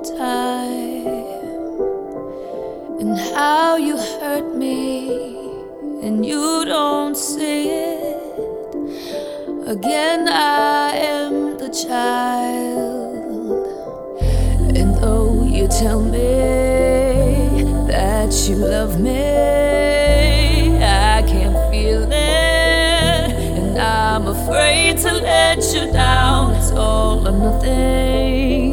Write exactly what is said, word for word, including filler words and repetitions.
time, and how you hurt me and you don't see it. Again I am the child, and though you tell me that you love me,